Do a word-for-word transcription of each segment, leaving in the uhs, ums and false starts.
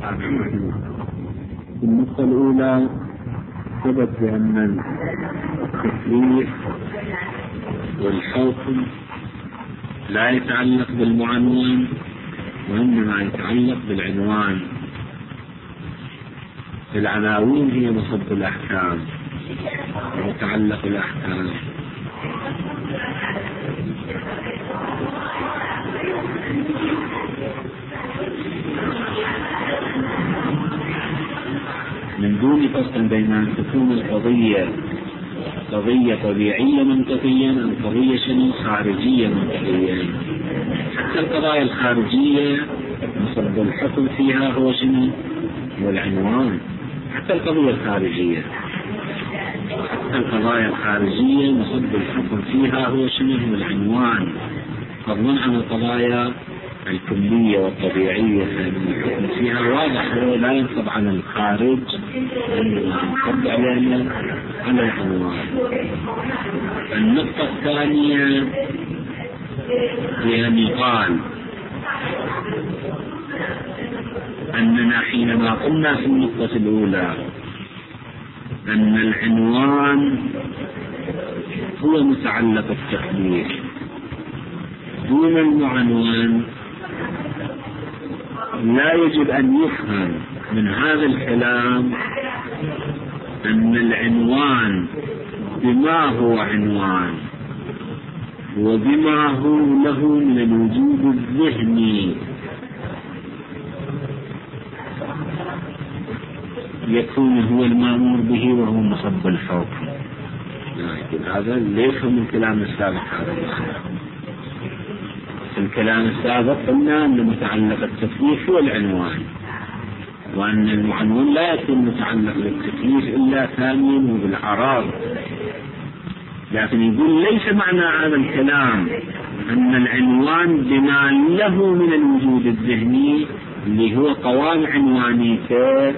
النقطة الأولى ثبت بأن التكليف والحكم لا يتعلق بالمعنون وإنما يتعلق بالعنوان. العناوين هي مصب الأحكام وتعلق الأحكام. من دون فصل بين أن تكون القضية قضية طبيعية منطقيا أو قضية شنو خارجية منطقيا. حتى القضايا الخارجية مصب الحكم فيها هو شنو؟ هو العنوان. حتى القضية الخارجية حتى القضايا الخارجية مصب الحكم فيها هو شنو؟ هو العنوان، فضلا عن القضايا الكلية والطبيعية الحكم فيها واضح، هو لا ينصب عن الخارج ينصب علينا على العنوان. النقطة الثانية هي أن يقال أننا حينما قلنا في النقطة الأولى أن العنوان هو متعلق التكليف دون المعنون، لا يجب أن يفهم من هذا الكلام أن العنوان بما هو عنوان وبما هو له من الوجود الذهني يكون هو المأمور به وهو مصب الحكم. هذا ليس من الكلام السابق. هذا في الكلام السابق قلنا أن متعلق التكليف هو العنوان، وأن المعنون لا يكون متعلق بالتكليف إلا ثانيا وبالأعراض. لكن يقول ليس معنى هذا الكلام أن العنوان بما له من الوجود الذهني اللي هو قوام عنوانيته،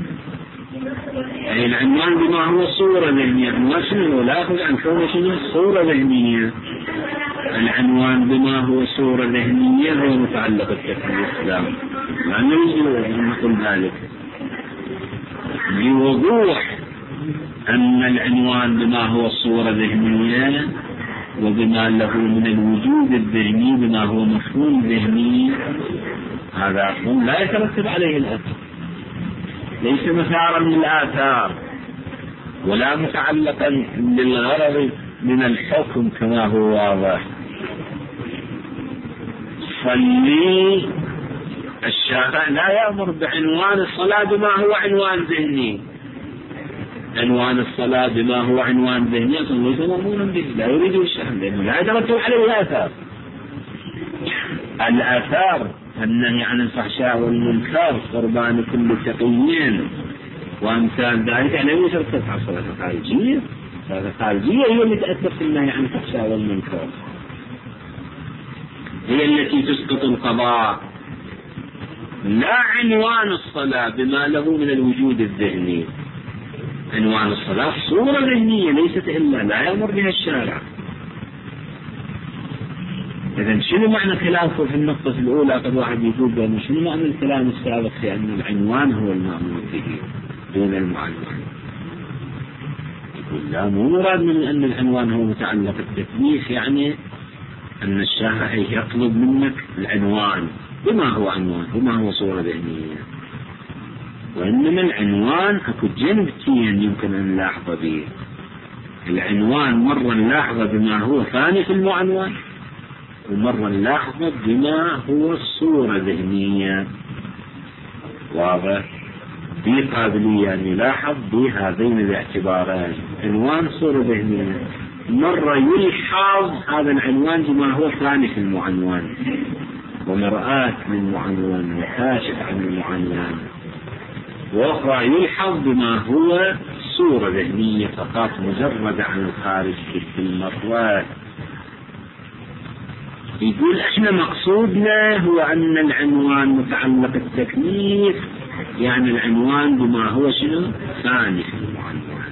يعني العنوان بما هو صورة ذهنية. العنوان شنو؟ لا يأخذ عن كونه شنو؟ صورة ذهنية. العنوان بما هو صورة ذهنية هو متعلق التكليف. لا لأنه يجب أن نقول ذلك بوضوح أن العنوان بما هو الصورة ذهنية وبما له من الوجود الذهني بما هو مفهوم ذهني، هذا أصلا لا يترتب عليه الأثر، ليس مثارا من الآثار ولا متعلقا للغرض من الحكم كما هو واضح. فاللي الشارع لا يأمر بعنوان الصلاة بما هو عنوان ذهني. عنوان الصلاة بما هو عنوان ذهني أصلا ليس مأمورا به، لا يريد الشرع لأنه لا يترتب عليه الآثار. الآثار النهي عن الفحشاء والمنكر قربان كل تقيين وأمثال ذلك، يعني يترتب على الصلاة الخارجية. الصلاة الخارجية هي اللي تأثر في النهي عن الفحشاء والمنكر، هي التي تسقط القضاء، لا عنوان الصلاة بما له من الوجود الذهني. عنوان الصلاة صورة ذهنية ليست إلا لا يأمر بها الشارع. إذن شنو معنى خلافه في النقطة الأولى؟ قد واحد يقول بأنه شنو معنى الكلام السابق في أن العنوان هو المأمور به دون المعنون؟ يقول لا، مو مراد من أن العنوان هو متعلق التكليف يعني أن الشارع يطلب منك العنوان بما هو عنوان بما هو صورة ذهنية، وإنما العنوان أكو جنبتين يمكن أن نلاحظ به. العنوان مرة نلاحظ بما هو ثاني في المعنون، ومرة نلاحظ بما هو الصورة ذهنية. واضح؟ دي قابلية أن يلاحظ بهذين الاعتبارين، عنوان صورة ذهنية. مرة يلحظ هذا العنوان بما هو ثاني في المعنون ومرآة للمعنون وكاشف عن المعنون، وأخرى يلحظ بما هو صورة ذهنية فقط مجردة عن الخارج في المرات. يقول احنا مقصودنا هو أن العنوان متعلق التكليف، يعني العنوان بما هو شنو؟ ثاني في المعنون.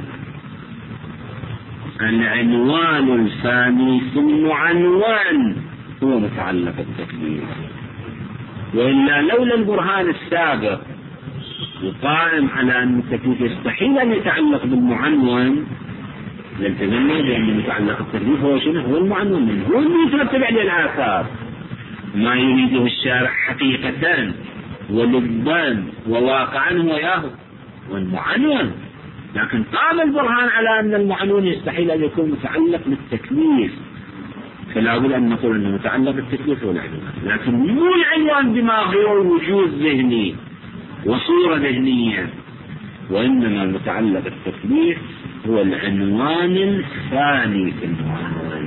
العنوان الثاني في المعنون هو متعلق التكليف، وإلا لولا البرهان السابق وقائم على أن التكليف يستحيل أن يتعلق بالمعنون، للتزمنا بأن يتعلق التكليف هو شنو؟ هو المعنون منه، هو اللي يترتب عليه الآثار. ما يريده الشارع حقيقة ولبا وواقعا هو ياهو والمعنون، لكن قام البرهان على أن المعنون يستحيل أن يكون متعلق بالتكليف، فلا بد أن نقول أنه متعلق بالتكليف هو العنوان، لكن مو العنوان بما هو وجود ذهني وصورة ذهنية، وإنما المتعلق بالتكليف هو العنوان الثاني في المعنون.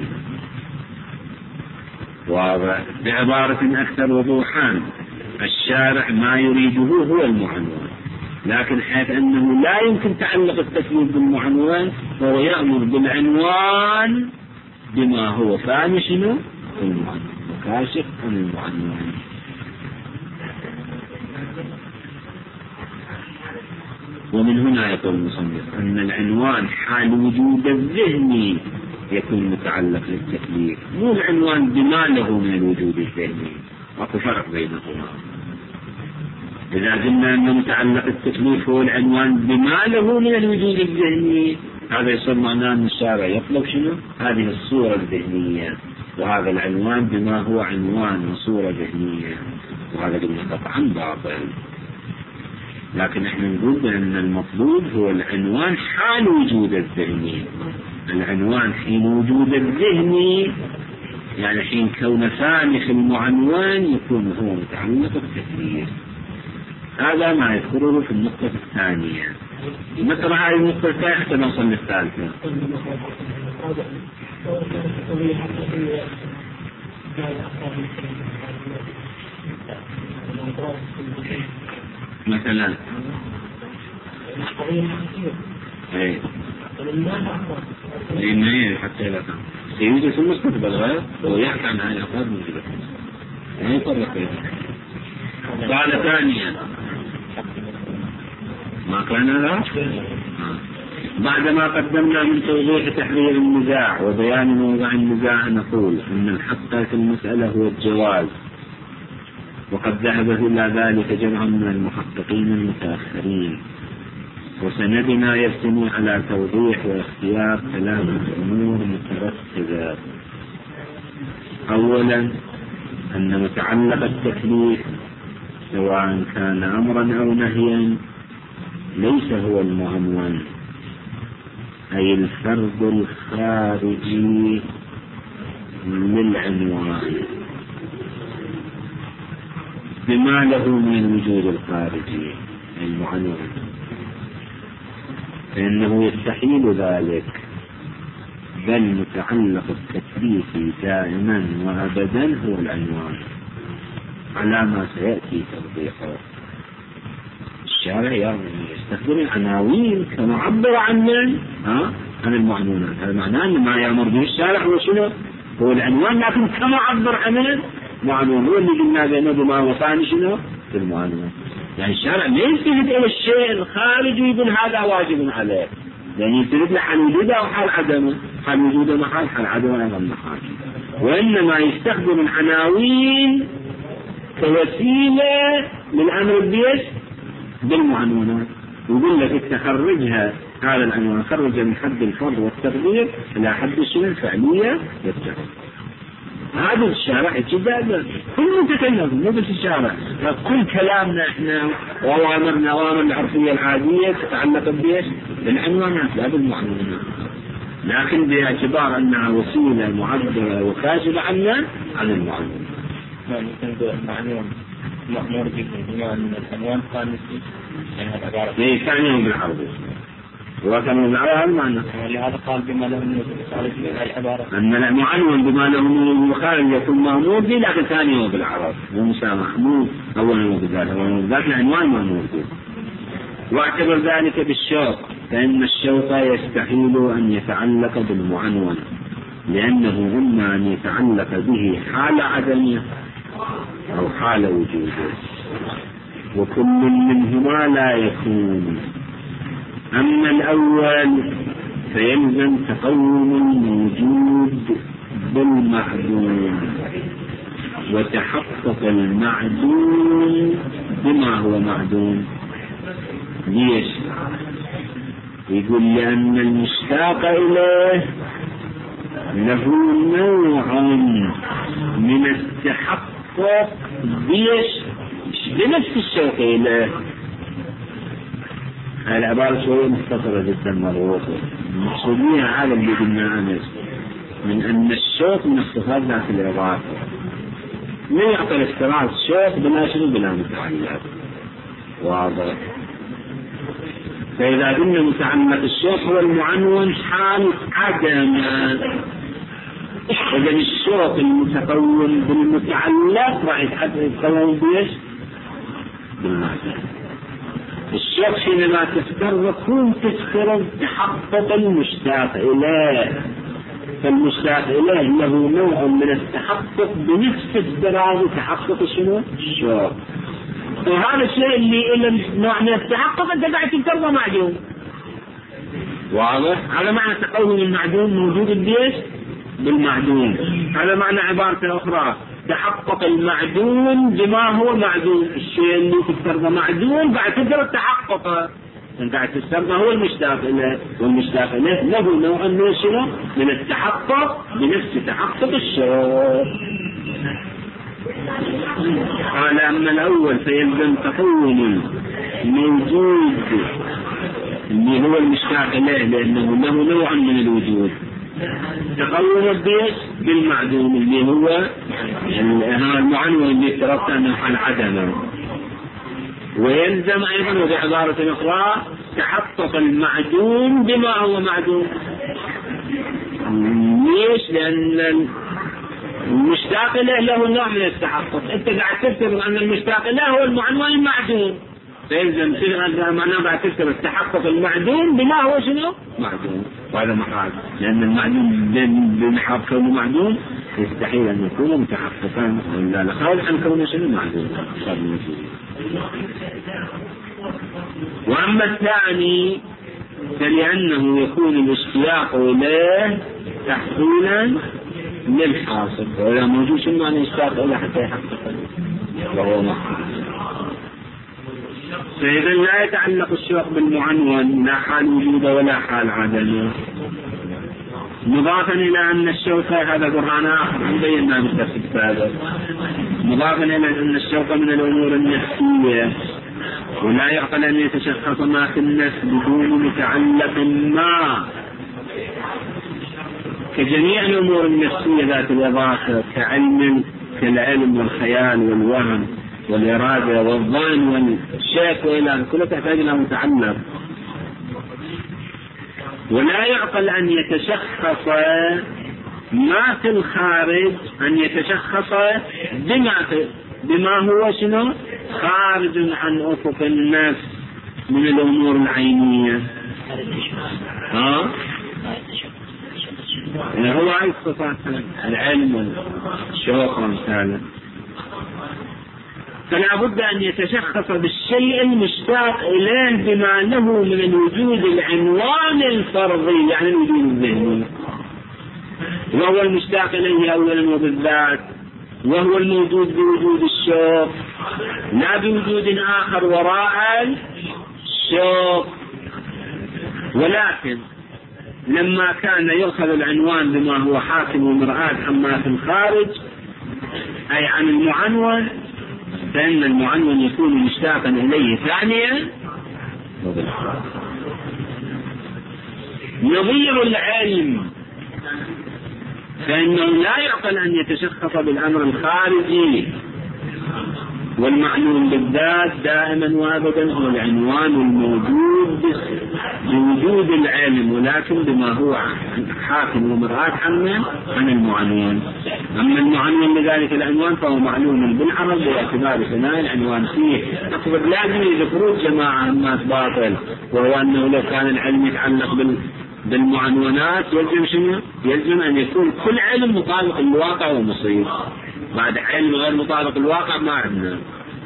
وبعبارة أكثر وضوحا، الشارع ما يريده هو المعنون، لكن حيث أنه لا يمكن تعلق التكليف بالمعنون فهو يأمر بالعنوان بما هو ثاني شنو؟ المعنون، مكاشف عن المعنون. ومن هنا يقول المصنف أن العنوان حال وجود الذهني يكون متعلق للتكليف، مو العنوان بما له من الوجود الذهني، اكو فرق بينهما. إذا قلنا أن متعلق التكليف هو العنوان بما له من الوجود الذهني، هذا يصير معناه أن الشارع يطلب شنو؟ هذه الصورة الذهنية، وهذا العنوان بما هو عنوان وصورة ذهنية، وهذا قلنا قطعا باطل. لكن احنا نقول بأن المطلوب هو العنوان حال وجود الذهني، العنوان حين وجود الذهني يعني حين كون ثاني في المعنوان يكون هو متعلق بالتكليف. هذا ما يذكره في النقطة الثانية. نقرأ هذه النقطة الثانية حتى نوصل للثالثة. مثلا ايه لأن حتى لا كان سيوجد في المستقبل غير ويحكي عن هذه الأفراد من جديد يعني طرق قال ثانيا ما كان لا بعدما قدمنا من توضيح تحرير النزاع وبيان موضع النزاع نقول أن الحق في المسألة هو الجواز، وقد ذهب إلى ذلك جمع من المحققين المتأخرين، وسندنا يبتني على توضيح واختيار ثلاثة أمور مترتبة. أولا أن متعلق التكليف سواء كان أمرا أو نهيا ليس هو المعنون، أي الفرد الخارجي للعنوان بما له من الوجود الخارجي المعنون، فإنه يستحيل ذلك، بل متعلق التكليف دائما وأبدا هو العنوان على ما سيأتي توضيحه. الشارع يستخدم العناوين كمعبر عن من؟ ها؟ عن المعنونات. هذا معناه أن ما يأمر به الشارع هو شنو؟ هو العنوان، لكن كمعبر عن المعنون، هو اللي قلنا بينه بما هو ثاني شنو؟ المعنون. يعني الشارع ما يستند إلى الشيء الخارجي ويقول هذا واجب عليه، يعني يستند له حال وجوده أو حال عدمه، حال وجوده محال، حال عدمه أيضا محال، وإنما يستخدم العناوين كوسيلة للأمر بيش بالمعنونات، ويقول لك تخرجها هذا العنوان خرج من حد الفرض والتغيير إلى حد الشنو الفعلية والتغيير. هذا الشارع يتجدد كل متكلم مو بس الشارع، كل كلامنا احنا وأوامرنا أوامر العرفية العادية تتعلق بيش بالعنوانات لا بالمعنونات، لكن باعتبار أنها وسيلة معبرة وكاشفة عنا عن المعنون. يعني المعنون مأمور بما أن العنوان خامسي يعني هذا عبارة ليه ثانيهم بالعربي وكانوا بالعربي المعنى، ولهذا قال بما له من الخارج العبارة أن المعنون بما له من الخارج يكون مأمور به، لكن ثانيه بالعربي ومسامح مو أولا وبذلك أولا وبذلك العنوان مأمور به. واعتبر ذلك بالشوق، فإن الشوق يستحيل أن يتعلق بالمعنون، لأنه إما أن يتعلق به حال عدمه أو حال وجوده، وكل منهما لا يكون. أما الأول فيلزم تقوم الموجود بالمعدوم، وتحقق المعدوم بما هو معدوم، ليش؟ يقول لأن المشتاق إليه له نوع من التحقق بيش بنفس الشوق إليه. هاي العبارة شوية مختصرة جدا مرغوطة، المقصودية هذا اللي قلنا أمس من أن الشوق من الصفات ذات الإضافة، ما يعطي الافتراض الشوق بلا شنو بلا متعلق. واضح؟ فإذا قلنا متعلق الشوق هو المعنون حال عدم، إذا الشوق المتكون بالمتعلق راح يتكون بيش؟ بالمعنى. الشوق حينما تفترض يكون تفترض تحقق المشتاق إليه، فالمشتاق إليه له نوع من التحقق بنفس افتراض تحقق شنو؟ الشوق. وهذا الشيء اللي إلى نوع من التحقق أنت قاعد تفترضه معدوم. واضح؟ هذا معنى تقوم المعدوم موجود البيش بالمعدوم. هذا معنى عبارة أخرى تحقق المعدوم بما هو معدوم. الشيء اللي تفترضه معدوم بعد تقدر تحققه، انت قاعد تفترضه هو المشتاق إليه، والمشتاق إليه له نوع من شنو؟ من التحقق بنفس تحقق الشوق. قال أما الأول فيلزم تكون موجود اللي هو المشتاق إليه لأنه له نوع من الوجود، تقوم البيت بالمعدوم اللي هو المعنون اللي افترضت أنه عن عدمه. ويلزم أيضا وبعبارة أخرى تحقق المعدوم بما هو معدوم. ليش؟ لأن المشتاق له له نوع من التحقق، انت قاعد تفترض ان المشتاق له هو المعنون المعدوم، فيلزم معناه بعد تفترض التحقق المعدوم بما هو شنو؟ معدوم. وهذا محال، لان المعدوم بمحال كونه معدوم يستحيل ان يكون متحققا الا لخارج عن كونه شنو؟ معدوم. واما الثاني فلانه يكون الاشتياق اليه تحصيلا للحاصل، وإذا موجود شنو أن يشتاق إلى حتى يحقق وهو محصول. فإذا لا يتعلق الشوق بالمعنون لا حال وجوده ولا حال عدمه. مضافا إلى أن الشوق هذا قرآن آخر بينا بالدرس السابق، مضافا إلى أن الشوق من الأمور النفسية ولا يعقل أن يتشخص ما في النفس بدون متعلق ما، كجميع الأمور النفسية ذات الإضافة كعلم كالعلم والخيال والوهم والإرادة والظن والشك وإلى كله تحتاج إلى متعلق. ولا يعقل أن يتشخص ما في الخارج، أن يتشخص بما, بما هو شنو؟ خارج عن أفق النفس من الأمور العينية. ها؟ هو عايز صفات العلم والشوق ومثاله. فلا بد أن يتشخص بالشيء المشتاق إليه بما له من الوجود العنوان الفرضي، يعني الوجود الذهني، وهو المشتاق إليه أولا وبالذات، وهو الموجود بوجود الشوق لا بوجود آخر وراء الشوق. ولكن لما كان يأخذ العنوان بما هو حاكم ومرآة عما في الخارج أي عن المعنون، فإن المعنون يكون مشتاقا إليه ثانيا. نظير العلم فإنه لا يعقل أن يتشخص بالأمر الخارجي، والمعلوم بالذات دائما وابدا هو العنوان الموجود بوجود العلم، ولكن بما هو حاكم ومرآة عنه عن المعنون. أما المعنون لذلك العنوان فهو معلوم بالعرب باعتبار ثناء العنوان فيه. أقصد لازم يذكرون جماعة الناس باطل، وهو أنه لو كان العلم يتعلق بال بالمعنونات يلزم شنو؟ يلزم أن يكون كل علم مطابق للواقع ومصير، بعد علم غير مطابق الواقع ما عندنا.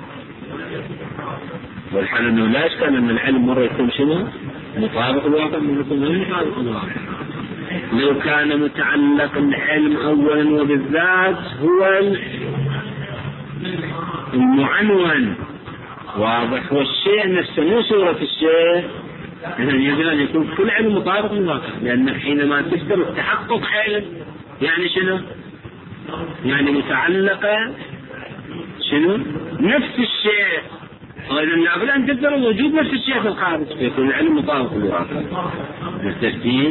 والحال أنه لا يشكل أن العلم مرة يكون شنو؟ مطابق الواقع مرة يكون غير مطابق الواقع. لو كان متعلق العلم أولا وبالذات هو المعنون واضح. والشيء نفسه مو صورة الشيء، إذن يجب أن يكون كل علم مطابق للواقع، لأنك حينما تقدر تحقق علم يعني شنو؟ يعني متعلقة شنو؟ نفس الشيء، وإذا لابد أن تقدر وجود نفس الشيء في الخارج، فيكون العلم مطابق للواقع. الترتيب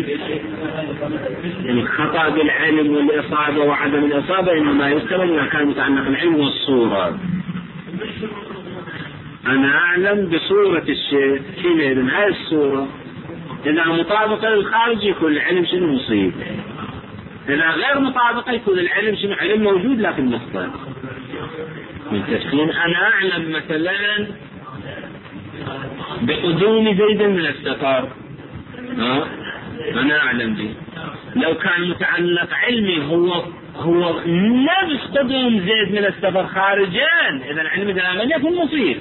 الخطأ بالعلم والإصابة وعدم الإصابة إنما يستمر إذا كان متعلق العلم والصورة. أنا أعلم بصورة الشيء، حينئذ هذه الصورة إذا مطابقة للخارج يكون العلم شنو مصيب، إذا غير مطابقة يكون العلم شنو علم موجود لكن مخطئ. من تسخين أنا أعلم مثلا بقدوم زيد من السفر، ها أنا أعلم به، لو كان متعلق علمي هو هو نفس قدوم زيد من السفر خارجان، إذا العلم دائما يكون مصيب.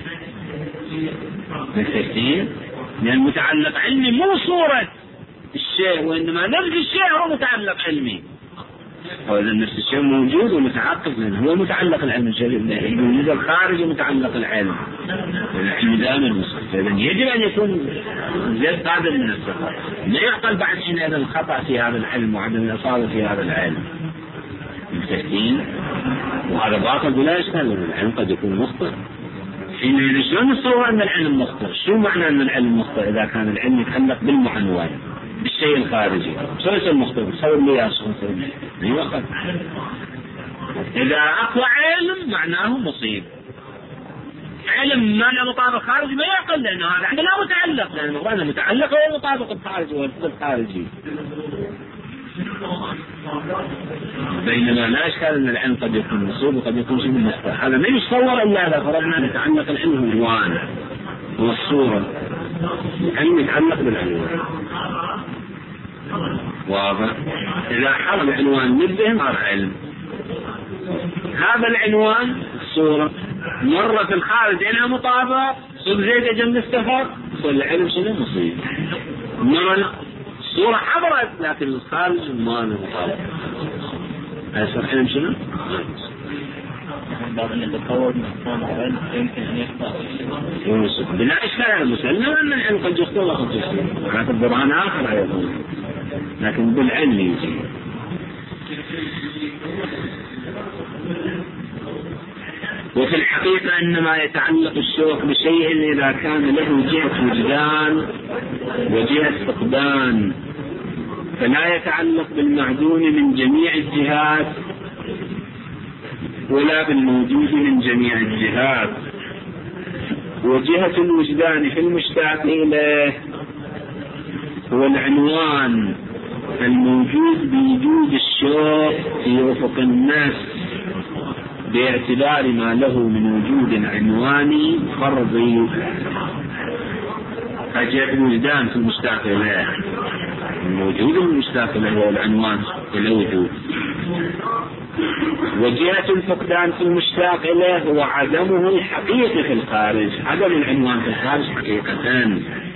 متسخين لأن متعلق علمي مو صورة الشيء، وإنما نفس الشيء هو متعلق علمي، وإذا نفس الشيء موجود ومتحقق لأنه هو متعلق العلم الوجود الخارجي متعلق العلم، العلم دائما مصيب. إذا يجب أن يكون زيد قادر من السفر، لا يعقل بعد حين هذا الخطأ في هذا العلم وعدم الإصابة في هذا العلم. متفقين؟ وهذا باطل ولا يشكل، لأن العلم قد يكون مخطئ. حين شلون نتصور أن العلم مخطئ؟ شو معنى أن العلم مخطئ إذا كان العلم يتعلق بالمعنوان بالشيء الخارجي؟ شو يصير مخطئ؟ تصور لي يا شخص أيوة. إذا أقوى علم معناه مصيب، علم ما له مطابق خارجي ما يعقل، لأنه هذا عندنا متعلق، لأن المفروض متعلق هو مطابق الخارجي والفقه الخارجي. بينما لا إشكال أن العلم قد يكون مصيب وقد يكون شيء مخطئ، هذا ما يتصور إلا إذا فرضنا نتعلق العلم بالعنوان والصورة، العلم يتعلق بالعنوان. واضح؟ إذا حرم عنوان مثلهم صار علم، هذا العنوان الصورة مرة في الخارج إنها مطابق صب زيد جنب السفر والعلم شنو مصيب، مرة الصورة حضرت لكن الخارج ما له مطابق، هيصير علم شنو؟ بعد أن يتطور مفهوم العلم يمكن أن يخطأ بلا إشكال على المسلم أن العلم قد يخطئ وقد يخطئ، هذا برهان آخر أيضا، لكن بالعلم يجي. وفي الحقيقة إنما يتعلق الشوق بشيء إذا كان له جهة وجدان وجهة فقدان، فلا يتعلق بالمعدوم من جميع الجهات ولا بالموجود من جميع الجهات. وجهة الوجدان في المشتاق إليه هو العنوان الموجود بوجود الشوق في أفق النفس باعتبار ما له من وجود عنواني فرضي. فجهة الوجدان في المشتاق إليه الموجود المشتاق إليه هو العنوان الوجود، وجهة الفقدان في المشتاق إليه هو عدمه الحقيقي في الخارج، عدم العنوان في الخارج حقيقة.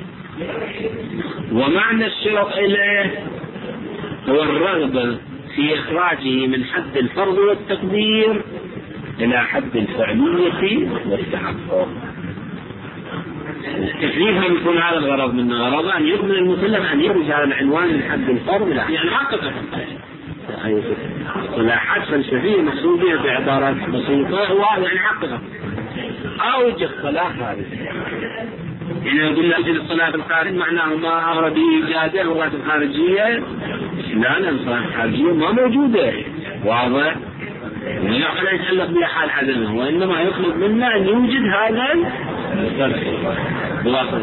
ومعنى الشوق إليه هو الرغبة في إخراجه من حد الفرض والتقدير إلى حد الفعلية والتحقق. التكليف هم يكون هذا الغرض منه، غرض أن يقبل المسلم أن يخرج هذا العنوان من حد الفرض يعني حقق صلاحات فلسفية مقصودة بعبارات بسيطة وهذا يعني حقق أوجه الصلاح هذه. إذا قلنا أجل الصلاة الخارج معناه ما أمر بإيجاده الغاية الخارجية، لا لا الصلاة الخارجية ما موجودة، واضح؟ ولا يتعلق بها حال عدمه، وإنما يطلب منا أن يوجد هذا الواقع.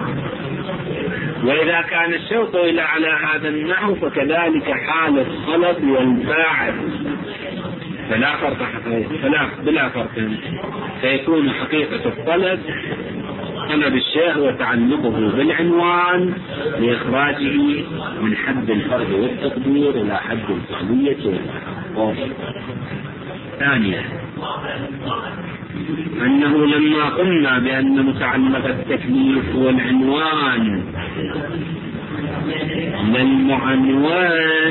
وإذا كان الشوق إلى على هذا النحو فكذلك حال الطلب والباعث، فلا فرق فلا بلا فرق، فيكون حقيقة الطلب طلب الشيء وتعلقه بالعنوان لإخراجه من حد الفرض والتقدير إلى حد الفعلية والتحقق. ثانيا أنه لما قلنا بأن متعلق التكليف والعنوان للمعنوان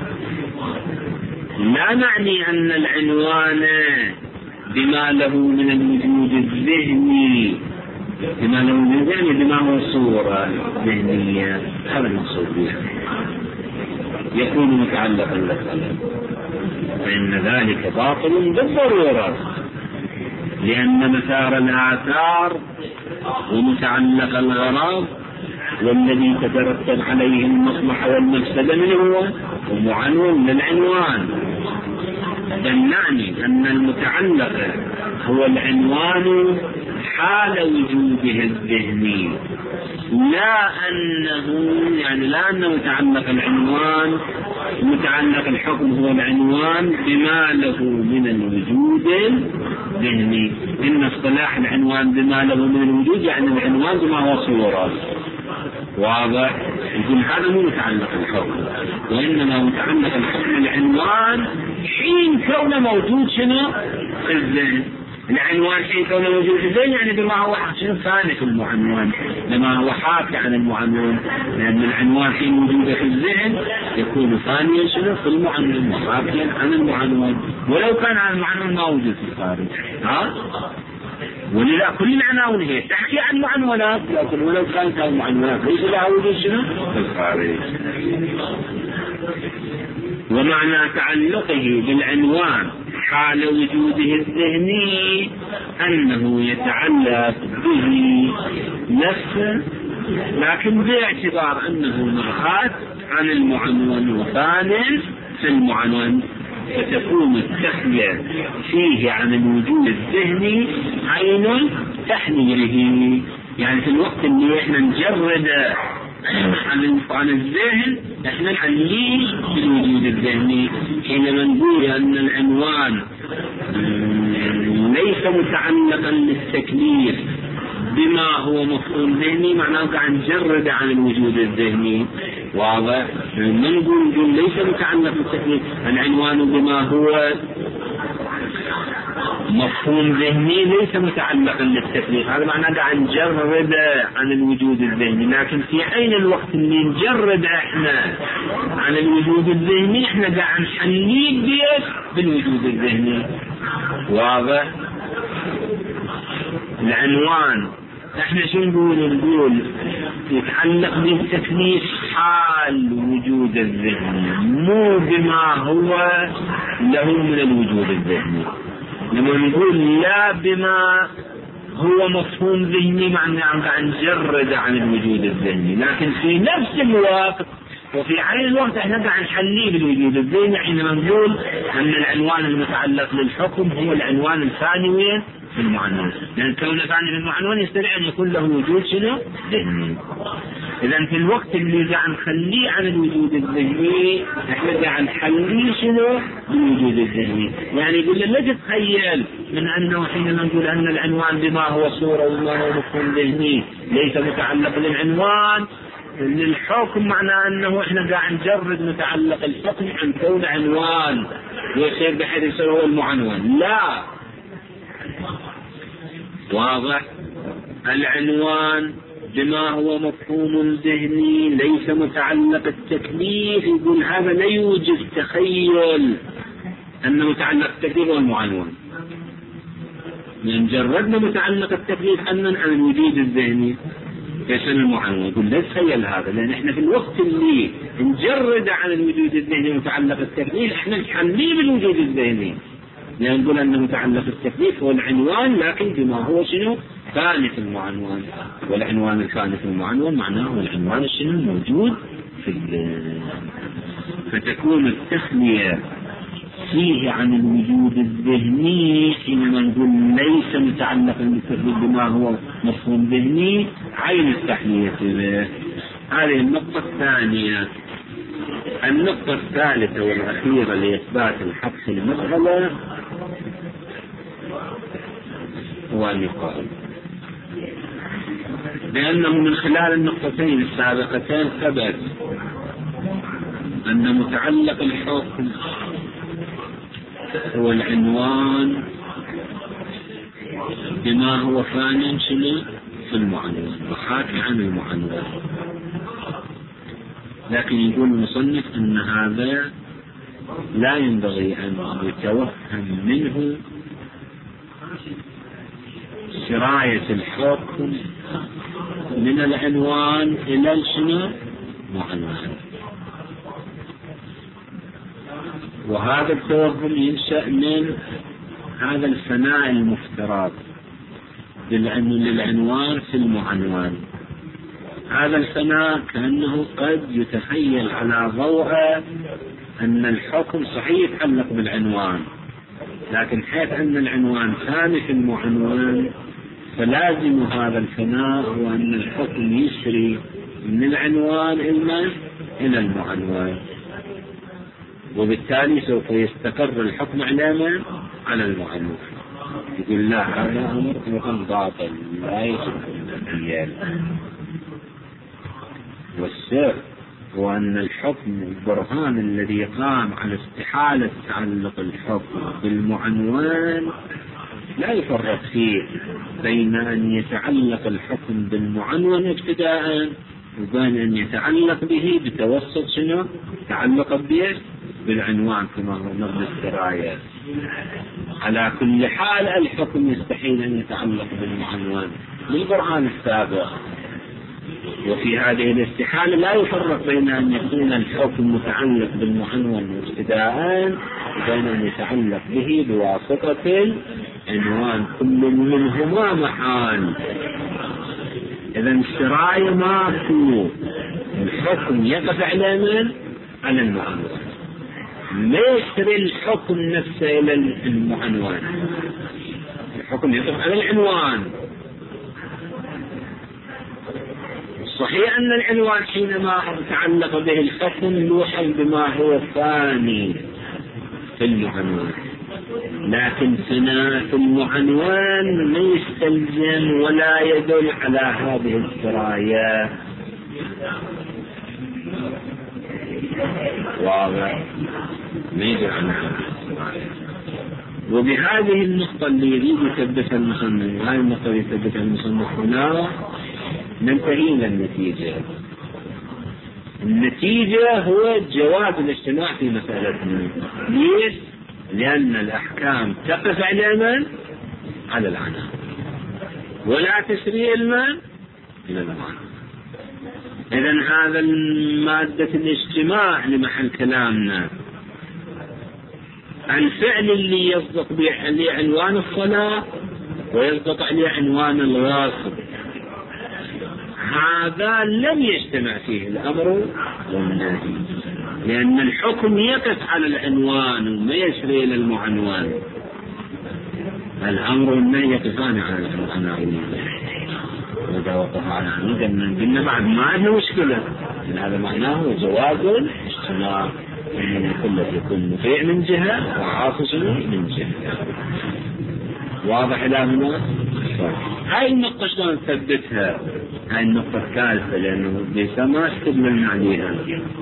لا نعني أن العنوان بما له من الوجود الذهني بما له من ذهني بما هو صورة ذهنية، هذا المقصود بها يكون متعلقا بالقلب، فإن ذلك باطل بالضرورة، لأن مسار الآثار ومتعلق الغرض والذي تترتب عليه المصلحة والمفسدة من هو ومعنون للعنوان. دلعني أن المتعلق هو العنوان حال وجوده الذهني، لا أنه يعني لا أن متعلق العنوان متعلق الحكم هو العنوان بما له من الوجود الذهني. إن اصطلاح العنوان بما له من الوجود يعني العنوان بما هو صورة واضح، يكون هذا مو متعلق الحكم، وإنما متعلق الحكم العنوان حين كونه موجود شنو في الذهن. العنوان حين كونه موجود في الذهن يعني بما هو شنو ثاني في المعنون، بما هو حاكي عن المعنون، لأن العنوان حين موجود في الذهن يكون ثانيا شنو في المعنون وحاكيا عن المعنون، ولو كان عن المعنون ما وجود في الخارج. ها ولذا كل العناوين هي تحكي عن معنونات، لكن ولو كانت هذه المعنونات ليس لها وجود شنو في الخارج. ومعنى تعلقه بالعنوان حال وجوده الذهني أنه يتعلق به نفسه، لكن باعتبار أنه مرآة عن المعنون وثان في المعنون، فتكون التخلية فيه عن الوجود الذهني عين تحليله. يعني في الوقت اللي احنا نجرد عن الذهن احنا نحليه بالوجود الذهني. حينما نقول ان العنوان ليس متعلقا للتكليف بما هو مفهوم ذهني، معناه قاعد نجرد عن الوجود الذهني. واضح؟ من نقول ليس متعلق بالتكليف العنوان بما هو مفهوم ذهني ليس متعلقا للتكليف، هذا معناه قاعد نجرد عن الوجود الذهني. لكن في عين الوقت اللي نجرد احنا عن الوجود الذهني احنا قاعد نحليه بيه بالوجود الذهني. واضح؟ العنوان احنا شو نقول؟ نقول يتعلق بالتكليف حال وجود الذهني، مو بما هو له من الوجود الذهني. لما نقول لا بما هو مفهوم ذهني معناه قاعد نجرد عن الوجود الذهني، لكن في نفس الوقت وفي عين الوقت احنا قاعد نحليه بالوجود الذهني حينما نقول ان العنوان المتعلق للحكم هو العنوان الثانوي في المعنون، لان كونه ثاني في المعنون يستطيع ان يكون له وجود شنو ذهني. اذا في الوقت اللي قاعد نخليه عن الوجود الذهني احنا قاعد نحليه شنو بالوجود الذهني. يعني يقول لا تتخيل من انه حينما نقول ان العنوان بما هو صوره وما هو مفهوم ذهني ليس متعلق للعنوان للحكم، معناه انه احنا قاعد نجرد متعلق الحكم عن كون عنوان ويصير بحيث يصير هو المعنون. لا. واضح؟ العنوان بما هو مفهوم ذهني ليس متعلق التكليف، يقول هذا لا يوجد تخيل أن متعلق التكليف هو المعنون، لأن جردنا متعلق التكليف عن عن الوجود الذهني يصير المعنون. يقول لا تخيل هذا، لأن احنا في الوقت اللي نجرد عن الوجود الذهني متعلق التكليف احنا نحليه بالوجود الذهني، لأن نقول أنه متعلق التكليف هو العنوان لكن بما هو شنو ثاني في المعنون، والعنوان الثاني في المعنون معناه العنوان الشنو موجود في الذهن. فتكون التخلية فيه عن الوجود الذهني حينما نقول ليس متعلقا بالتكليف بما هو مفهوم ذهني عين التحلية به. هذه النقطة الثانية. النقطة الثالثة والأخيرة لإثبات الحق في المسألة هو أن يقال لأنه من خلال النقطتين السابقتين ثبت أن متعلق الحكم هو العنوان بما هو ثاني في المعنون وحاكي عن المعنون. لكن يقول المصنف أن هذا لا ينبغي أن يتوهم منه سراية الحكم من العنوان إلى شنو؟ معنوان. وهذا التوهم ينشأ من هذا الفناء المفترض للعنوان في المعنوان. هذا الفناء كأنه قد يتخيل على ضوء أن الحكم صحيح يتعلق بالعنوان، لكن حيث أن العنوان ثاني في المعنوان فلازم هذا الفناء هو أن الحكم يسري من العنوان إلى المعنوان، وبالتالي سوف يستقر الحكم على على المعنوان. يقول لا، هذا أمر أمر باطل لا يصح. والسر هو أن الحكم البرهان الذي قام على استحالة تعلق الحكم بالمعنوان لا يفرق فيه بين أن يتعلق الحكم بالمعنون ابتداء وبين أن يتعلق به بتوسط شنو تعلق به بالعنوان كما هو نظم السرايا. على كل حال الحكم يستحيل أن يتعلق بالمعنون بالبرهان السابق، وفي هذه الاستحالة لا يفرق بين أن يكون الحكم متعلق بالمعنون ابتداء وبين أن يتعلق به بواسطة العنوان، كل منهما محال. إذا السرايا ماكو، الحكم يقف على من؟ على المعنون، لا يشتري الحكم نفسه إلى المعنون، الحكم يقف على العنوان. صحيح أن العنوان حينما تعلق به الحكم يوحى بما هو ثاني في المعنون، لكن ثناء في المعنون لا يستلزم ولا يدل على هذه السرايا. واضح؟ ما يدل على هذه السرايا. وبهذه النقطة اللي يريد يثبتها المصنف، هذه النقطة اللي يثبتها المصنف هنا، ننتهي إلى النتيجة. النتيجة هو جواز الاجتماع في مسألتنا. ليش؟ لأن الأحكام تقف على من؟ على العنان، ولا تسري المن إلى المعنى. إذن هذا المادة الاجتماع لمحل كلامنا، الفعل اللي يصدق عليه عنوان الصلاة ويصدق عليه عنوان الغاصب، هذا لم يجتمع فيه الأمر والنهي، لأن الحكم يقف على العنوان وما يسري إلى المعنوان. الأمر والنهي يقفان على العنوان، وإذا وقف على العنوان قلنا بعد ما عنده مشكلة، هذا معناه جواز الاجتماع، أن كل يكون مطيع من جهة وعاصي من جهة. واضح إلى هنا؟ هاي النقطة شلون نثبتها؟ هاي النقطة الثالثة، لأنه ليس ما استدللنا عليها.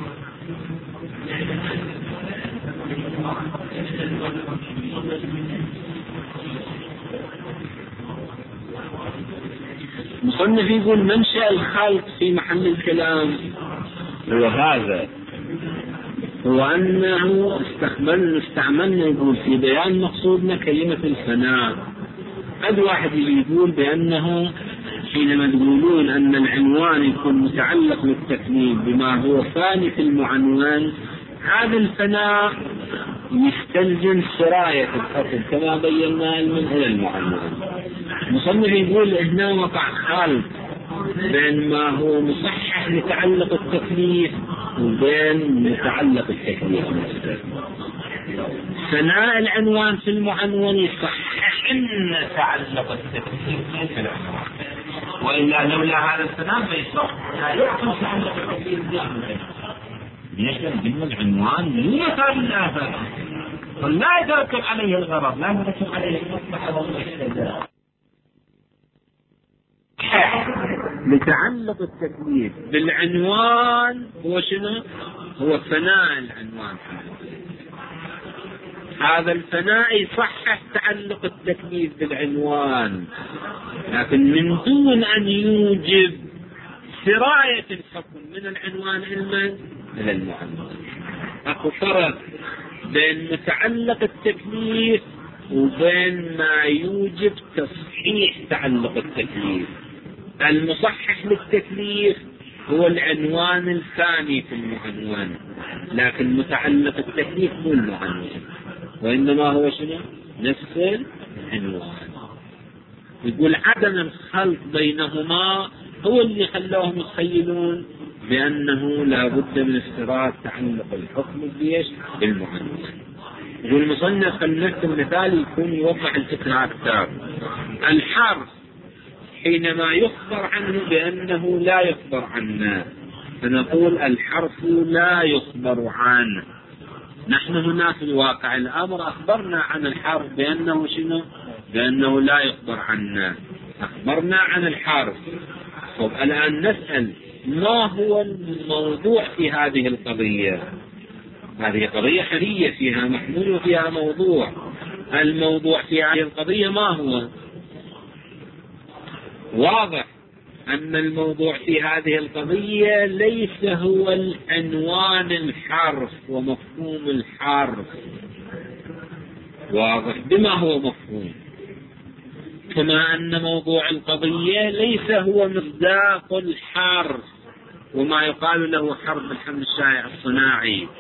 مصنف يقول منشأ الخلق في محل الكلام هو هذا، هو أنه استقبلنا استعملنا يقول في بيان مقصودنا كلمة الفناء. قد واحد يقول بأنه حينما تقولون أن العنوان يكون متعلق بالتكليف بما هو ثاني في المعنوان، هذا الفناء يستلزم سراية الحكم كما بينا من إلى المعنوان. مصنف يقول هنا وقع خلط بين ما هو مصحح لتعلق التكليف وبين متعلق التكليف نفسه. ثناء العنوان في المعنون يصحح ان تعلق التكليف في العنوان، والا لولا هذا الثناء ما يصح لا يحصل تعلق التكليف بالعنوان. ليش؟ لأن العنوان لا يثار الآفات، فلا يترتب عليه الغرض، لا يترتب عليه المصلحة والمفسدة. لتعلق التكليف بالعنوان هو شنو؟ هو فناء العنوان. هذا الفناء يصحح تعلق التكليف بالعنوان، لكن من دون أن يوجب سراية الحكم من العنوان إلى المعنون. أكو فرق بين متعلق التكليف وبين ما يوجب تصحيح تعلق التكليف. المصحح للتكليف هو العنوان الثاني في المعنون، لكن متعلق التكليف هو المعنون، وإنما هو شنو؟ نفس العنوان. يقول عدم الخلط بينهما هو اللي خلاهم يتخيلون بأنه لا بد من استيراد تعلق الحكم بيش بالمعنون. يقول المصنف خلنت المثال يكون يوضح الفكرة أكثر. الحرف حينما يخبر عنه بأنه لا يخبر عنه فنقول الحرف لا يخبر عنه. نحن هنا في الواقع الأمر أخبرنا عن الحرف بأنه شنو؟ بأنه لا يخبر عنه، أخبرنا عن الحرف. طب الآن نسأل ما هو الموضوع في هذه القضية؟ هذه قضية حرية فيها محمول وفيها موضوع. الموضوع في هذه القضية ما هو؟ واضح أن الموضوع في هذه القضية ليس هو العنوان الحرف ومفهوم الحرف، واضح بما هو مفهوم. كما أن موضوع القضية ليس هو مصداق الحرف وما يقال له حرف الحمل الشائع الصناعي،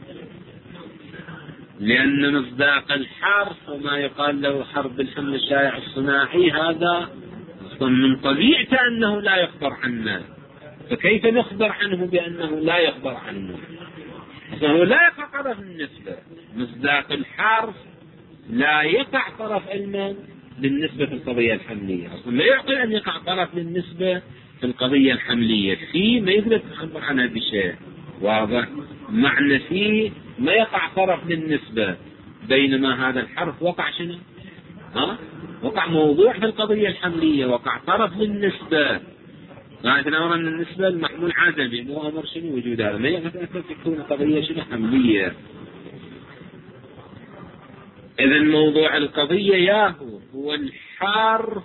لأن مصداق الحرف وما يقال له حرف الحمل الشائع الصناعي هذا من طبيعته أنه لا يخبر عنه، فكيف نخبر عنه بأنه لا يخبر عنه؟ فهو لا يقع طرف النسبة. مصداق الحرف لا يقع طرف علما بالنسبة في القضية الحملية، أصلا لا يعقل أن يقع طرف للنسبة في القضية الحملية، فيه ما يقدر تعبر عنها بشيء واضح. معنى فيه ما يقع طرف للنسبة، بينما هذا الحرف وقع شنو؟ ها؟ وقع موضوع في القضية الحملية، وقع طرف للنسبة. لكن أمر أن النسبة المحمول عدمي، مو أمر شنو وجود هذا، ما يقدر تكون قضية شنو حملية. إذا موضوع القضية ياهو هو الحرف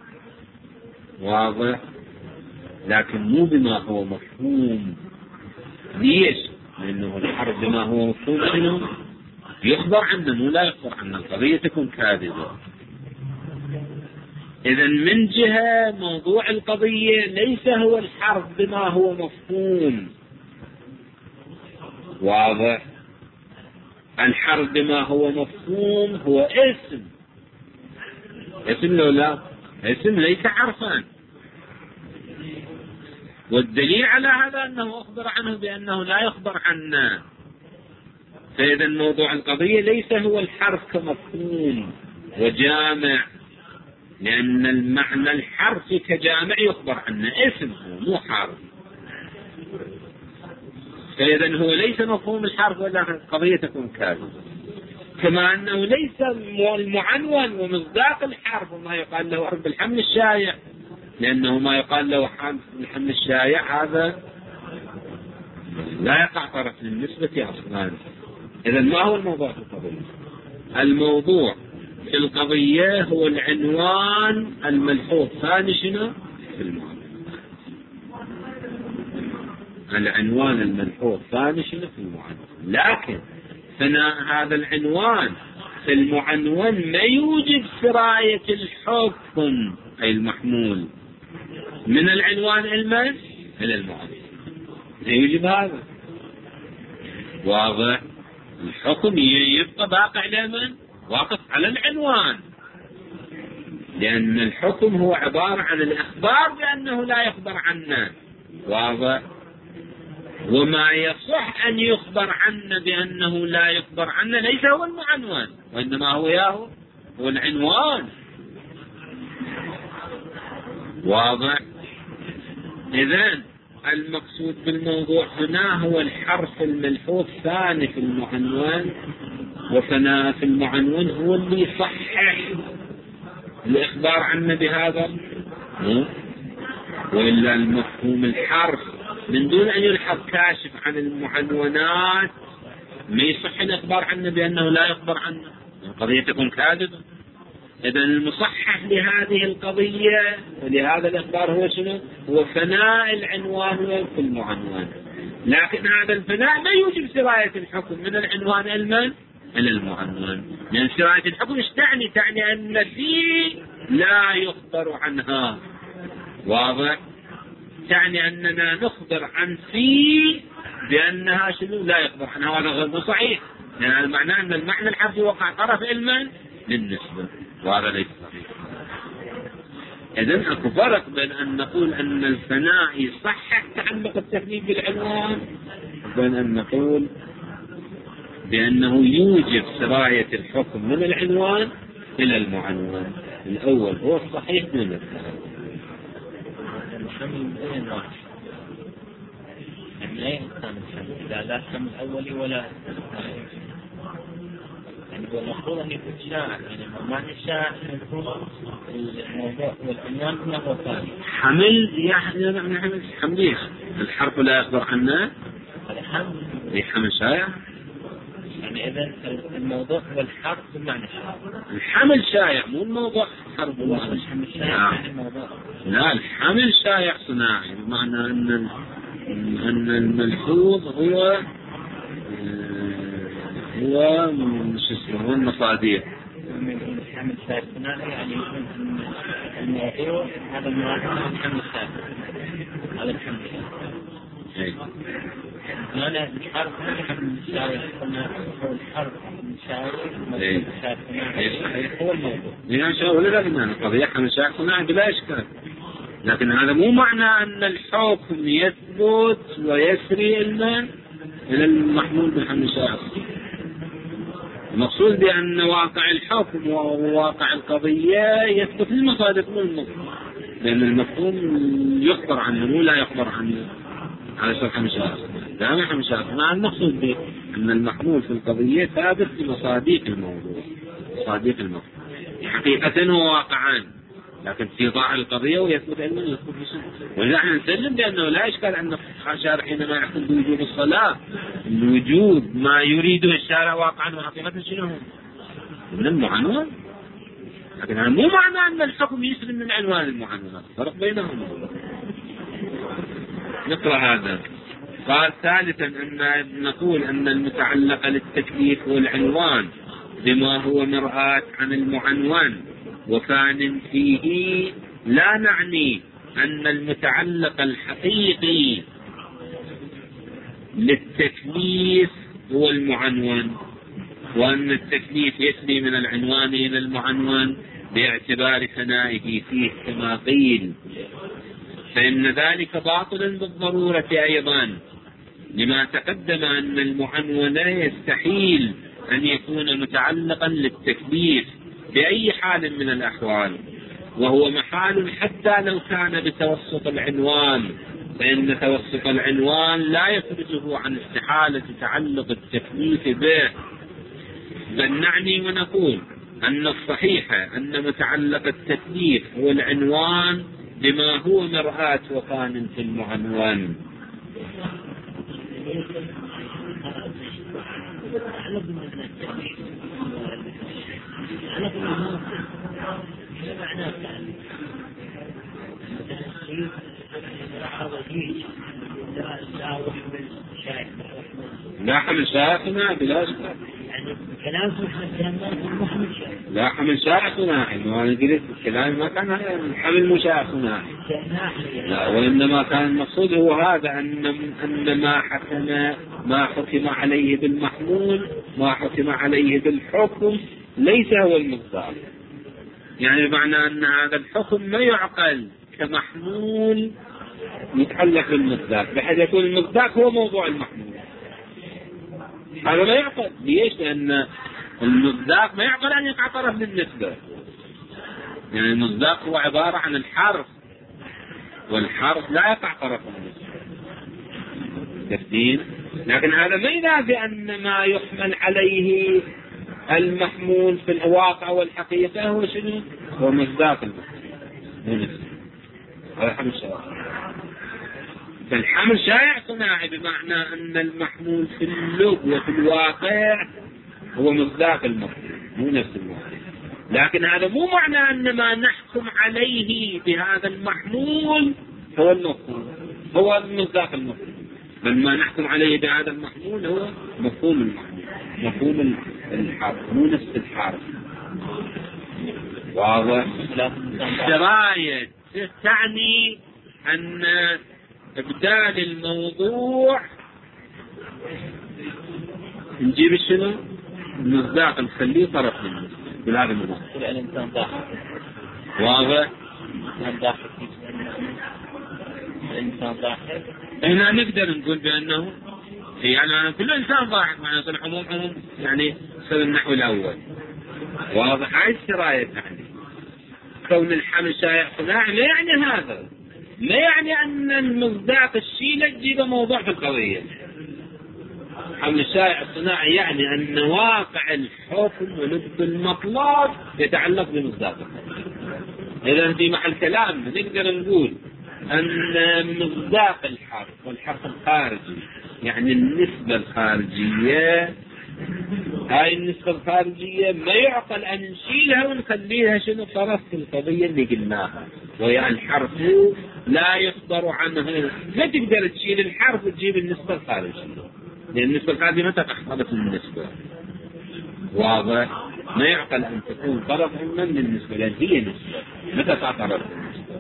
واضح، لكن مو بما هو مفهوم. ليش؟ لأنه الحرف بما هو مفهوم شنو؟ يخبر عنه مو لا يخبر عنه، القضية تكون كاذبة. إذا من جهة موضوع القضية ليس هو الحرف بما هو مفهوم واضح. الحرف بما هو مفهوم هو اسم، اسم لو لا اسم ليس حرفا، والدليل على هذا أنه أخبر عنه بأنه لا يخبر عنه. فإذا موضوع القضية ليس هو الحرف كمفهوم وجامع، لأن المعنى الحرف كجامع يخبر عنه، اسم هو مو حرف. فإذا هو ليس مفهوم الحرف، ولا القضية تكون كاذبة. كما أنه ليس المعنون ومصداق الحرف وما يقال له حرف الحمل الشائع، لأنه ما يقال له حرف الحمل الشائع هذا لا يقع طرف للنسبة أصلا. إذا ما هو الموضوع في القضية؟ الموضوع في القضية هو العنوان الملحوظ ثاني شنو في المعنون. العنوان الملحوظ ثاني شنو في المعنون، لكن ثناء هذا العنوان في المعنون ما يوجد سراية الحكم أي المحمول من العنوان علما إلى المعنون، لا يوجد هذا واضح. الحكم يبقى باقي على من؟ واقف على العنوان، لأن الحكم هو عبارة عن الإخبار بأنه لا يخبر عنه واضح. وما يصح أن يخبر عنه بأنه لا يخبر عنه ليس هو المعنون، وإنما هو ياهو هو العنوان واضح. إذن المقصود بالموضوع هنا هو الحرف الملحوظ ثاني في المعنون، وثناء في المعنون هو اللي يصحح الإخبار عنه بهذا، وإلا المفهوم الحرف من دون أن يلحظ كاشف عن المعنونات ما يصح الإخبار عنه بأنه لا يخبر عنه، القضية تكون كاذبة. إذن المصحح لهذه القضية ولهذا الإخبار هو شنو؟ هو فناء العنوان في المعنون، لكن هذا الفناء لا يوجب سراية الحكم من العنوان علما إلى المعنون. لأن سراية الحكم إيش تعني؟ تعني أن في لا يخبر عنها. واضح؟ تعني أننا نخبر عن في بأنها شنو لا يخبر عنها، وهذا غير صحيح. يعني المعنى أن المعنى الحرفي وقع طرف علما للنسبة، وهذا ليس صحيح. إذن أكو فرق بين أن نقول أن الفناء يصحح تعلق التكليف بالعنوان، وبين أن نقول بأنه يوجب سراية الحكم من العنوان إلى المعنون. الأول هو الصحيح من الثاني. الحمل أين واحد؟ يعني أين كان الحمل؟ إذا لا الحمل الأولي ولا يعني هو المفروض أن يكون شائع، يعني معنى الشائع أن يكون الموضوع والعنوان كله هو ثاني. حمل يعني نحن حمليه الحرف لا يخبر عنه. الحمل أي حمل شائع. يعني إذا الموضوع والحرف بمعنى الشائع. الحمل شائع مو الموضوع حرف. الحمل شائع الموضوع. لا الحمل شائع صناعي، بمعنى أن أن الملحوظ هو هو مش اسمه هو المصادر. الحمل شائع صناعي يعني يكون الموضوع هذا الموضوع الحمل شائع. هذا الحمل شائع. معنى الحرف الحمل شائع صناعي هو الحرف شائع صناعي هو الموضوع. لا شاء ولا لا بمعنى قضية حمل شائع صناعي بلا إشكال، لكن هذا مو معنى أن الحكم يثبت ويسري المن إلى المحمول بالحمل شائع. المقصود بأن واقع الحكم وواقع القضية يثبت للمصادق من المفهوم، لأن المفهوم يخبر عنه مو لا يخبر عنه. على شرح مشاهد لا نحن مشاهد مع المقصود به أن المحمول في القضية ثابت لمصادق الموضوع، مصادق المفهوم حقيقة هو واقعان، لكن في ظاهر القضية ويثبت علما يثبت بسنة. ونحن نسلم بأنه لا إشكال أن الشارع حينما يحكم بوجوب الصلاة الوجود ما يريده الشارع واقعا وحقيقة شنو من المعنون، لكن هذا مو معنى أن الحكم يسلم من عنوان المعنون، فرق بينهم. نقرأ هذا. قال ثالثا أن نقول أن المتعلق للتكليف والعنوان بما هو مرآة عن المعنون وكان فيه، لا نعني أن المتعلق الحقيقي للتكليف هو المعنون، وأن التكليف يسري من العنوان إلى المعنون باعتبار ثنائه فيه كما قيل، فإن ذلك باطل بالضرورة أيضا، لما تقدم أن المعنون يستحيل أن يكون متعلقا للتكليف بأي حال من الأحوال، وهو محال حتى لو كان بتوسط العنوان، فإن توسط العنوان لا يخرجه عن استحالة تعلق التكليف به. بل نعني ونقول أن الصحيح أن متعلق التكليف هو العنوان بما هو مرآة وكان في المعنون. لا حمل شاعثنا بلا أشكال، لا حمل شاعثنا إنه أنا قلت الكلام ما كان حمل مشاعثنا، لا، وإنما كان المقصود هو هذا أن أن ما حكم ما حكم عليه بالمحمول ما حكم عليه بالحكم ليس هو المصداق، يعني بمعنى أن هذا الحكم ما يعقل كمحمول يتعلق بالمصداق، بحيث يكون المصداق هو موضوع المحمول. هذا ما يعقل. ليش؟ لأن المصداق ما يعقل أن يقع طرف للنسبة، يعني المصداق هو عبارة عن الحرف، والحرف لا يقع طرف للنسبة تفدين. لكن هذا ما ينافي أن ما يحمل عليه المحمول في الواقع والحقيقة هو شنو؟ هو مصداق المحمول. هذا حمل شائع. فالحمل شائع صناعي بمعنى أن المحمول في اللب وفي الواقع هو مصداق المحمول مو نفس المحمول، لكن هذا مو معنى أن ما نحكم عليه بهذا المحمول هو المفهوم هو مصداق المفهوم، بل ما نحكم عليه بهذا المحمول هو مفهوم المحمول مفهوم المحمول. الحرف مو نفس الحرف. واضح؟ السراية تعني أن إبدال الموضوع نجيب شنو؟ المصداق نخليه طرف منه بالهذا الموضوع. الإنسان ضاحك. واضح؟ الإنسان ضاحك. الإنسان ضاحك. هنا نقدر نقول بأنه يعني كل إنسان ضاحك معناه يصير عموم عموم يعني يصير النحو الأول. واضح؟ هاي السراية تعني كون الحمل شائع صناعي لا يعني هذا، لا يعني أن المصداق الشيء تجيبه موضوع في القضية. حمل الشائع الصناعي يعني أن واقع الحكم ولب المطلب يتعلق بمصداقه. إذا في محل كلام نقدر نقول أن مصداق الحرف والحرف الخارجي يعني النسبة الخارجية، هاي النسبة الخارجية ما يعقل أن نشيلها ونخليها شنو طرف في القضية اللي قلناها، وهي الحرف لا يصدر عنه. ما تقدر تشيل الحرف وتجيب النسبة الخارجية، لأن النسبة الخارجية متى تختلط النسبة. واضح؟ ما يعقل أن تكون طرف من النسبة لأن هي نسبة متى تعترف النسبة.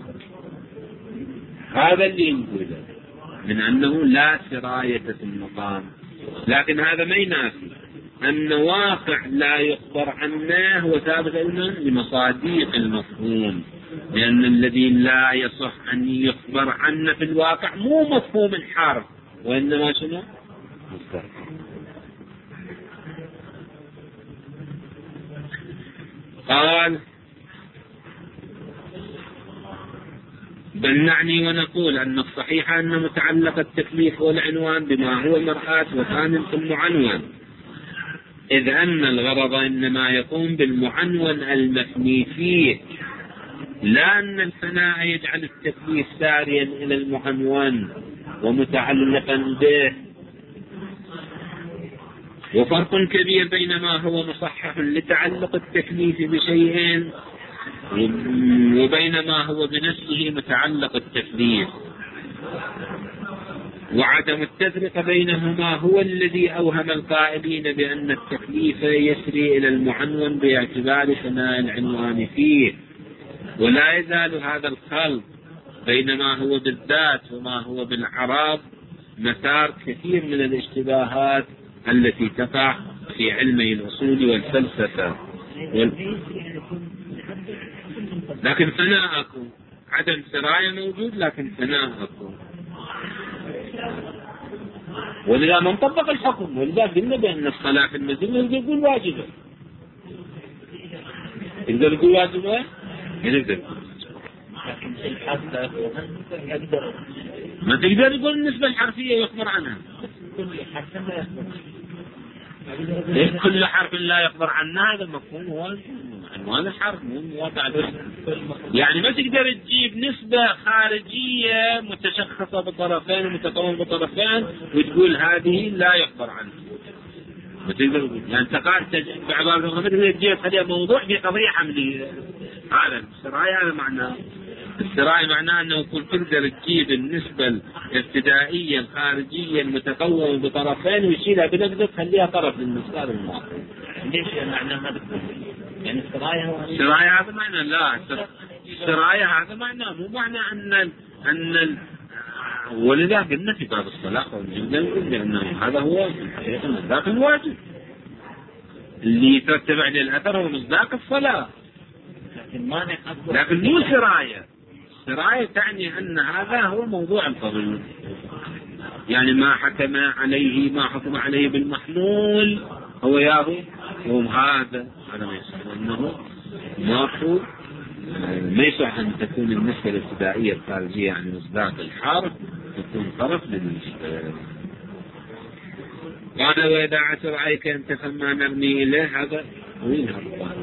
هذا اللي نقوله من أنه لا سراية في المقام، لكن هذا ما ينافي أن واقع لا يخبر عنه هو ثابت أيضا لمصاديق المفهوم، لأن الذي لا يصح أن يخبر عنه في الواقع مو مفهوم الحرف وإنما شنو؟ مصداق. قال بل نعني ونقول أن الصحيح أن متعلق التكليف والعنوان بما هو مرآة وثان ثم عنوان، إذ أن الغرض إنما يقوم بالمعنون المثني فيه، لا أن الثناء يجعل التكليف ساريا إلى المعنون ومتعلقا به. وفرق كبير بين ما هو مصحح لتعلق التكليف بشيء وبين ما هو بنفسه متعلق التكليف، وعدم التفرقة بينهما هو الذي أوهم القائلين بأن التكليف يسري إلى المعنون باعتبار ثناء العنوان فيه. ولا يزال هذا الخلط بين ما هو بالذات وما هو بالعرب مسار كثير من الاشتباهات التي تقع في علمي الأصول والفلسفة وال... لكن ثناء أكو عدم سراية موجود، لكن ثناء أكو. ولذا من طبق الحكم، ولذا قلنا بأن الصلاة في المسجد يقول واجبة. يقدر يقول واجبة؟ يقدر. ما تقدر يقول النسبة الحرفية يخبر عنها. كل حرف لا يخبر عنها هذا المفهوم هو عنوان الحرف مو واقع. يعني ما تقدر تجيب نسبة خارجية متشخصة بطرفين ومتكون بطرفين وتقول هذه لا يخبر عنها. ما تقدر يعني تقال بعبارة ما تقدر تجيب هذا موضوع في قضية حملية. هذا السراية هذا معناه. السراية معناه أنه كل تقدر تجيب النسبة الابتدائية الخارجية المتكون بطرفين ويشيلها بنقدر تخليها طرف للنسبة المواقع. ليش معنى هذا؟ يعني السراية هو السراية هذا معنى لا السراية هذا معنى مو معنى أن أن ال... ولذا قلنا في باب الصلاة وجدنا نقول بأنه هذا هو الحقيقة مصداق الواجب اللي يترتب عليه الأثر هو مصداق الصلاة، لكن ما لكن مو سراية. السراية تعني أن هذا هو موضوع القضية، يعني ما حكم عليه ما حكم عليه بالمحلول هو ياهو هو هذا هذا ما يصح أنه ماكو ما يصح أن تكون النسبة الابتدائية الخارجية يعني مصداق الحرف تكون طرف للنسبة. قال وإذا عثر عليك أن تفهم ما نرمي إليه هذا وين هذا